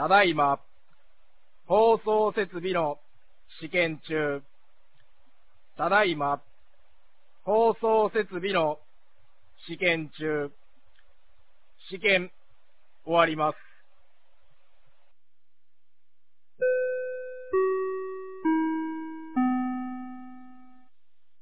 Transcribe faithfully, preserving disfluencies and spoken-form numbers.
ただいま、放送設備の試験中。ただいま、放送設備の試験中。試験終わります。